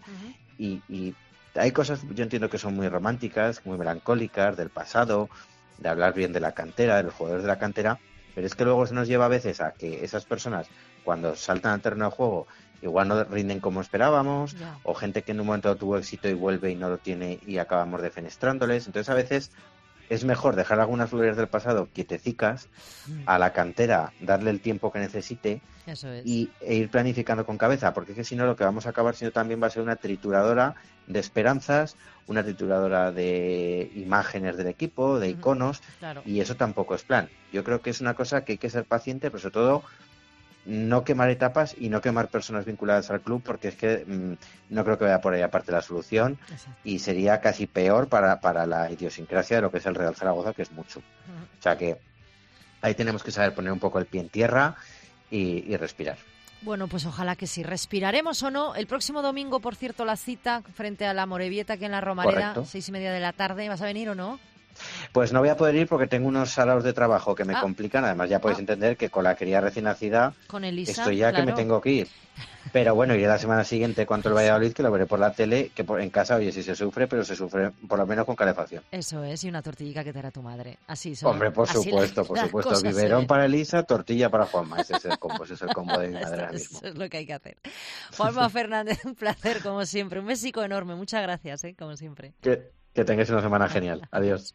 Y hay cosas, yo entiendo que son muy románticas, muy melancólicas, del pasado, de hablar bien de la cantera, de los jugadores de la cantera, pero es que luego se nos lleva a veces a que esas personas, cuando saltan al terreno de juego, igual no rinden como esperábamos, o gente que en un momento tuvo éxito y vuelve y no lo tiene y acabamos defenestrándoles. Entonces a veces es mejor dejar algunas glorias del pasado quietecicas, a la cantera darle el tiempo que necesite.
Eso es.
E ir planificando con cabeza, porque es que si no lo que vamos a acabar siendo también va a ser una trituradora de esperanzas, una trituradora de imágenes del equipo, de iconos, y eso tampoco es plan. Yo creo que es una cosa que hay que ser paciente, pero sobre todo no quemar etapas y no quemar personas vinculadas al club, porque es que no creo que vaya por ahí aparte la solución. Exacto. Y sería casi peor para la idiosincrasia de lo que es el Real Zaragoza, que es mucho. O sea que ahí tenemos que saber poner un poco el pie en tierra y respirar.
Bueno, pues ojalá que sí. ¿Respiraremos o no? El próximo domingo, por cierto, la cita frente a la Morevieta, aquí en la Romareda, 6:30 de la tarde. ¿Vas a venir o no?
Pues no voy a poder ir porque tengo unos salados de trabajo que me complican. Además, ya podéis entender que con la cría recién nacida
con Elisa,
estoy ya que me tengo que ir. Pero bueno, iré la semana siguiente cuando el Valladolid, que lo veré por la tele, que en casa, oye, si se sufre, pero se sufre por lo menos con calefacción.
Eso es, y una tortillica que te hará tu madre. Así son.
Hombre, por supuesto. Biberón para Elisa, tortilla para Juanma. Ese es el combo de mi madre ahora mismo.
Eso es lo que hay que hacer. Juanma Fernández, un placer como siempre. Un besico enorme. Muchas gracias, como siempre.
Que tengáis una semana genial. Adiós.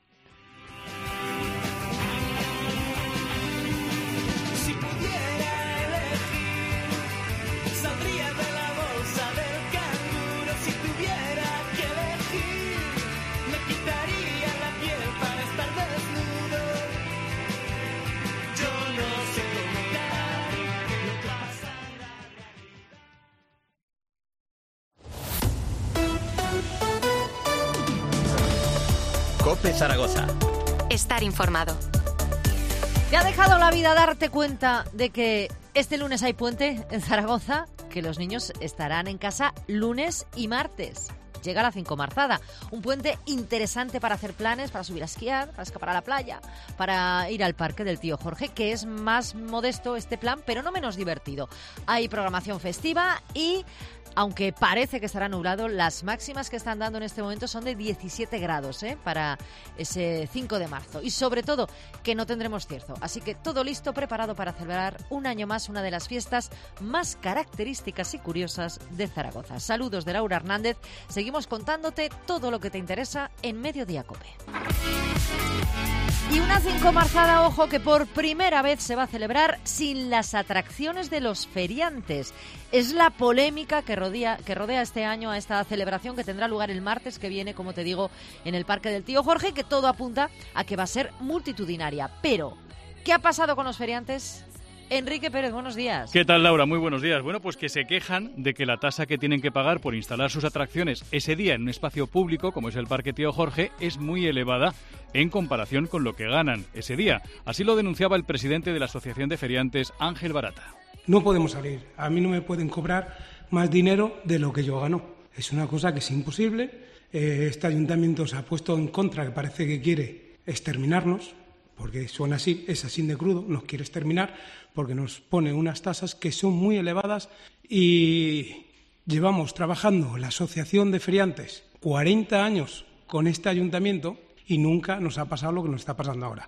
COPE Zaragoza.
Estar informado.
¿Te ha dejado la vida darte cuenta de que este lunes hay puente en Zaragoza? Que los niños estarán en casa lunes y martes. Llega la cincomarzada, un puente interesante para hacer planes, para subir a esquiar, para escapar a la playa, para ir al parque del tío Jorge, que es más modesto este plan, pero no menos divertido. Hay programación festiva y, aunque parece que estará nublado, las máximas que están dando en este momento son de 17 grados para ese 5 de marzo. Y sobre todo, que no tendremos cierzo. Así que todo listo, preparado para celebrar un año más una de las fiestas más características y curiosas de Zaragoza. Saludos de Laura Hernández. Seguimos contándote todo lo que te interesa en Mediodía COPE. Y una cincomarzada, ojo, que por primera vez se va a celebrar sin las atracciones de los feriantes. Es la polémica que rodea este año a esta celebración que tendrá lugar el martes que viene, como te digo, en el Parque del Tío Jorge, que todo apunta a que va a ser multitudinaria. Pero, ¿qué ha pasado con los feriantes? Enrique Pérez, buenos días.
¿Qué tal, Laura? Muy buenos días. Bueno, pues que se quejan de que la tasa que tienen que pagar por instalar sus atracciones ese día en un espacio público, como es el Parque Tío Jorge, es muy elevada en comparación con lo que ganan ese día. Así lo denunciaba el presidente de la Asociación de Feriantes, Ángel Barata.
No podemos salir. A mí no me pueden cobrar más dinero de lo que yo gano. Es una cosa que es imposible. Este ayuntamiento se ha puesto en contra, que parece que quiere exterminarnos, porque suena así, es así de crudo, nos quiere exterminar, porque nos pone unas tasas que son muy elevadas y llevamos trabajando la Asociación de Feriantes 40 años con este ayuntamiento y nunca nos ha pasado lo que nos está pasando ahora.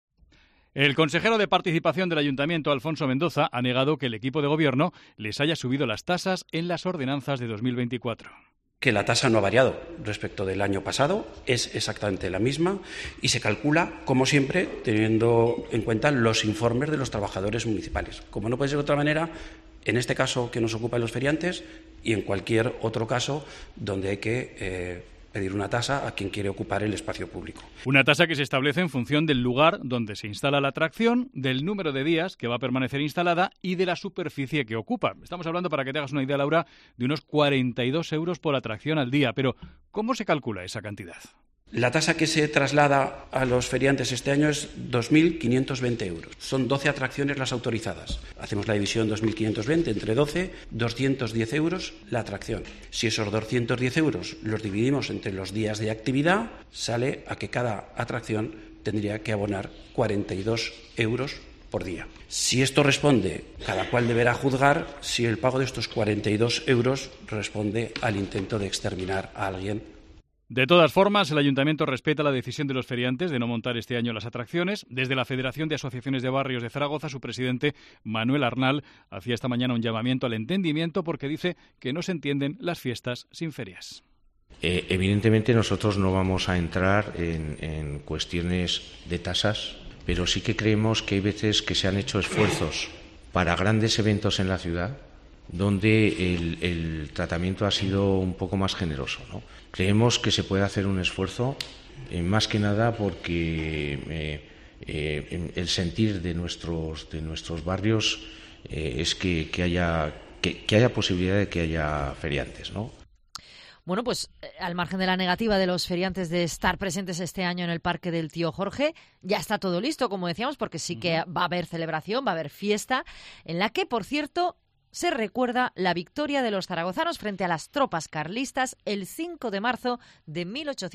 El consejero de Participación del Ayuntamiento, Alfonso Mendoza, ha negado que el equipo de gobierno les haya subido las tasas en las ordenanzas de 2024.
Que la tasa no ha variado respecto del año pasado, es exactamente la misma y se calcula, como siempre, teniendo en cuenta los informes de los trabajadores municipales. Como no puede ser de otra manera, en este caso que nos ocupa los feriantes y en cualquier otro caso donde hay que pedir una tasa a quien quiere ocupar el espacio público.
Una tasa que se establece en función del lugar donde se instala la atracción, del número de días que va a permanecer instalada y de la superficie que ocupa. Estamos hablando, para que te hagas una idea, Laura, de unos 42 euros por atracción al día. Pero, ¿cómo se calcula esa cantidad?
La tasa que se traslada a los feriantes este año es 2.520 euros. Son 12 atracciones las autorizadas. Hacemos la división 2.520 entre 12, 210 euros la atracción. Si esos 210 euros los dividimos entre los días de actividad, sale a que cada atracción tendría que abonar 42 euros por día. Si esto responde, cada cual deberá juzgar si el pago de estos 42 euros responde al intento de exterminar a alguien.
De todas formas, el Ayuntamiento respeta la decisión de los feriantes de no montar este año las atracciones. Desde la Federación de Asociaciones de Barrios de Zaragoza, su presidente, Manuel Arnal, hacía esta mañana un llamamiento al entendimiento porque dice que no se entienden las fiestas sin ferias.
Evidentemente nosotros no vamos a entrar en cuestiones de tasas, pero sí que creemos que hay veces que se han hecho esfuerzos para grandes eventos en la ciudad donde el tratamiento ha sido un poco más generoso, ¿no? Creemos que se puede hacer un esfuerzo, más que nada porque el sentir de nuestros barrios es que haya posibilidad de que haya feriantes, ¿no?
Bueno, pues al margen de la negativa de los feriantes de estar presentes este año en el Parque del Tío Jorge, ya está todo listo, como decíamos, porque sí que va a haber celebración, va a haber fiesta, en la que, por cierto, se recuerda la victoria de los zaragozanos frente a las tropas carlistas el 5 de marzo de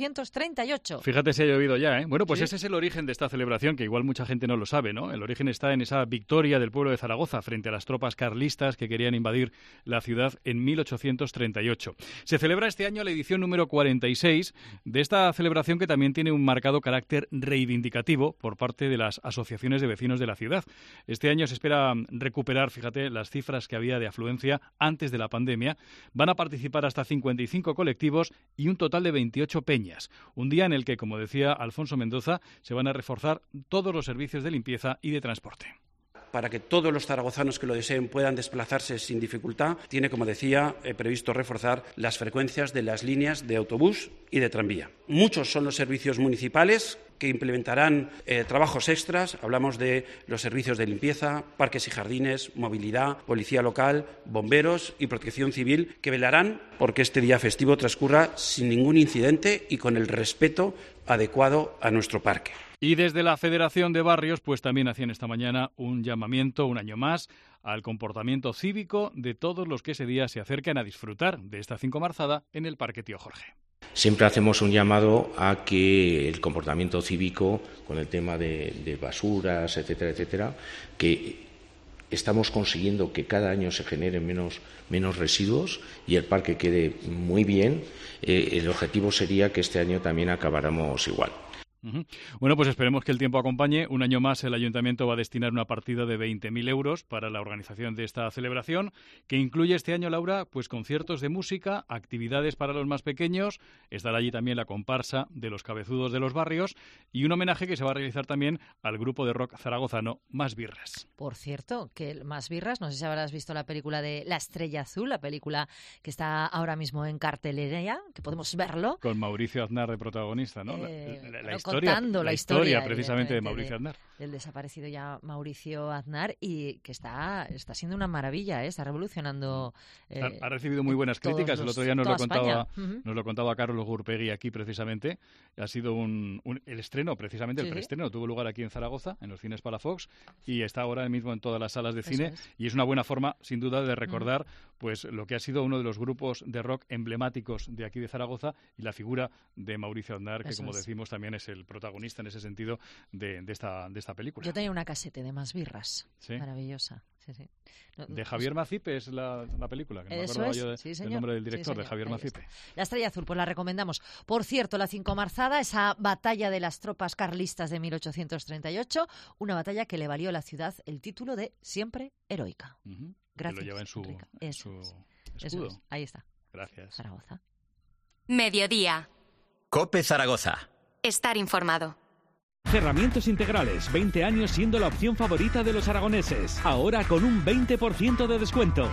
1838.
Fíjate si ha llovido ya, ¿eh? Bueno, pues ¿sí? Ese es el origen de esta celebración, que igual mucha gente no lo sabe, ¿no? El origen está en esa victoria del pueblo de Zaragoza frente a las tropas carlistas que querían invadir la ciudad en 1838. Se celebra este año la edición número 46 de esta celebración, que también tiene un marcado carácter reivindicativo por parte de las asociaciones de vecinos de la ciudad. Este año se espera recuperar, fíjate, las cifras que había de afluencia antes de la pandemia. Van a participar hasta 55 colectivos y un total de 28 peñas. Un día en el que, como decía Alfonso Mendoza, se van a reforzar todos los servicios de limpieza y de transporte.
Para que todos los zaragozanos que lo deseen puedan desplazarse sin dificultad, tiene, como decía, previsto reforzar las frecuencias de las líneas de autobús y de tranvía. Muchos son los servicios municipales que implementarán trabajos extras. Hablamos de los servicios de limpieza, parques y jardines, movilidad, policía local, bomberos y protección civil, que velarán porque este día festivo transcurra sin ningún incidente y con el respeto adecuado a nuestro parque.
Y desde la Federación de Barrios, pues también hacían esta mañana un llamamiento, un año más, al comportamiento cívico de todos los que ese día se acercan a disfrutar de esta cincomarzada en el Parque Tío Jorge.
Siempre hacemos un llamado a que el comportamiento cívico, con el tema de basuras, etcétera, etcétera, que estamos consiguiendo que cada año se generen menos residuos y el parque quede muy bien. El objetivo sería que este año también acabáramos igual.
Bueno, pues esperemos que el tiempo acompañe. Un año más el Ayuntamiento va a destinar una partida de 20.000 euros para la organización de esta celebración, que incluye este año, Laura, pues conciertos de música, actividades para los más pequeños, estará allí también la comparsa de los cabezudos de los barrios y un homenaje que se va a realizar también al grupo de rock zaragozano Más Birras.
Por cierto, que el Más Birras, no sé si habrás visto la película de La Estrella Azul, la película que está ahora mismo en cartelera, que podemos verlo.
Con Mauricio Aznar de protagonista, ¿no?
La historia
precisamente de Mauricio Aznar.
Del desaparecido ya Mauricio Aznar, y que está siendo una maravilla, está revolucionando.
Ha recibido muy buenas críticas. El otro día nos lo contaba Carlos Gurpegui aquí precisamente. Ha sido el estreno, precisamente el preestreno, tuvo lugar aquí en Zaragoza, en los cines Palafox, y está ahora mismo en todas las salas de cine. Y es una buena forma, sin duda, de recordar pues lo que ha sido uno de los grupos de rock emblemáticos de aquí de Zaragoza y la figura de Mauricio Aznar, que como decimos también es el protagonista en ese sentido de esta película.
Yo tenía una casete de Más Birras, maravillosa. Sí.
De Javier Macipe es la película, que no me acordaba yo del nombre del director, de Javier Macipe.
La Estrella Azul, pues la recomendamos. Por cierto, la cincomarzada, esa batalla de las tropas carlistas de 1838, una batalla que le valió a la ciudad el título de siempre heroica. Gracias.
Que lo lleva en su escudo.
Ahí está.
Gracias.
Zaragoza.
Mediodía.
COPE Zaragoza.
Estar informado.
Cerramientos Integrales, 20 años siendo la opción favorita de los aragoneses. Ahora con un 20% de descuento.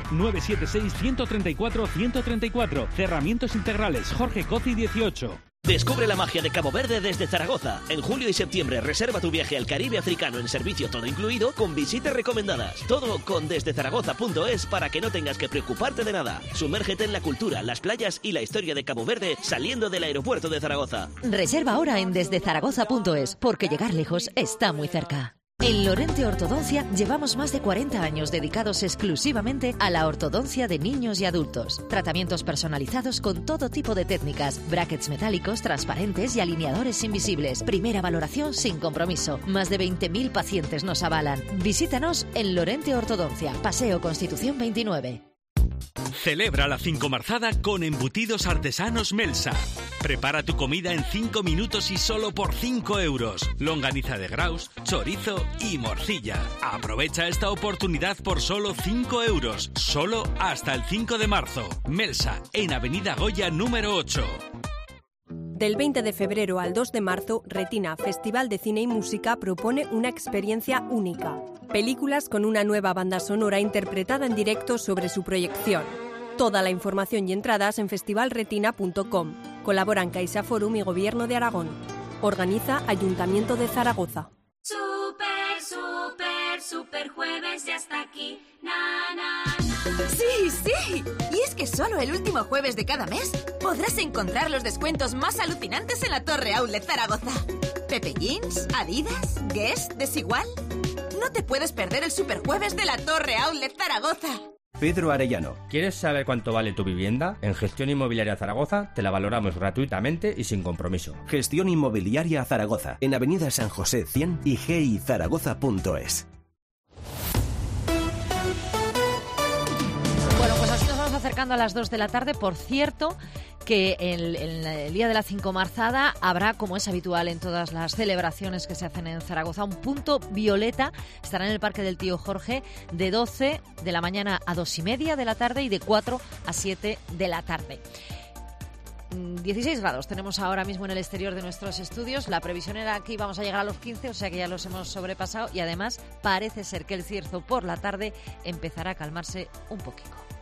976-134-134. Cerramientos Integrales, Jorge Coci 18.
Descubre la magia de Cabo Verde desde Zaragoza. En julio y septiembre reserva tu viaje al Caribe africano en servicio todo incluido con visitas recomendadas. Todo con desdezaragoza.es para que no tengas que preocuparte de nada. Sumérgete en la cultura, las playas y la historia de Cabo Verde saliendo del aeropuerto de Zaragoza.
Reserva ahora en desdezaragoza.es porque llegar lejos está muy cerca. En Lorente Ortodoncia llevamos más de 40 años dedicados exclusivamente a la ortodoncia de niños y adultos. Tratamientos personalizados con todo tipo de técnicas, brackets metálicos, transparentes y alineadores invisibles. Primera valoración sin compromiso. Más de 20.000 pacientes nos avalan. Visítanos en Lorente Ortodoncia, Paseo Constitución 29.
Celebra la cincomarzada con Embutidos Artesanos Melsa. Prepara tu comida en 5 minutos y solo por 5 euros. Longaniza de Graus, chorizo y morcilla. Aprovecha esta oportunidad por solo 5 euros. Solo hasta el 5 de marzo. Melsa, en Avenida Goya número 8.
Del 20 de febrero al 2 de marzo, Retina, Festival de Cine y Música, propone una experiencia única. Películas con una nueva banda sonora interpretada en directo sobre su proyección. Toda la información y entradas en festivalretina.com. Colaboran CaixaForum y Gobierno de Aragón. Organiza Ayuntamiento de Zaragoza.
Super jueves ya está aquí. Na, na, na.
¡Sí, sí! Y es que solo el último jueves de cada mes podrás encontrar los descuentos más alucinantes en la Torre Outlet Zaragoza. Pepe Jeans, Adidas, Guess, Desigual. No te puedes perder el Superjueves de la Torre Outlet Zaragoza.
Pedro Arellano, ¿quieres saber cuánto vale tu vivienda? En Gestión Inmobiliaria Zaragoza te la valoramos gratuitamente y sin compromiso.
Gestión Inmobiliaria Zaragoza, en Avenida San José 100 y gizaragoza.es.
Bueno, pues así nos vamos acercando a las 2 de la tarde. Por cierto, que el día de la cincomarzada habrá, como es habitual en todas las celebraciones que se hacen en Zaragoza, un punto violeta. Estará en el Parque del Tío Jorge de 12 de la mañana a 2:30 de la tarde y de 4 a 7 de la tarde. 16 grados tenemos ahora mismo en el exterior de nuestros estudios. La previsión era que íbamos a llegar a los 15, o sea que ya los hemos sobrepasado, y además parece ser que el cierzo por la tarde empezará a calmarse un poquito.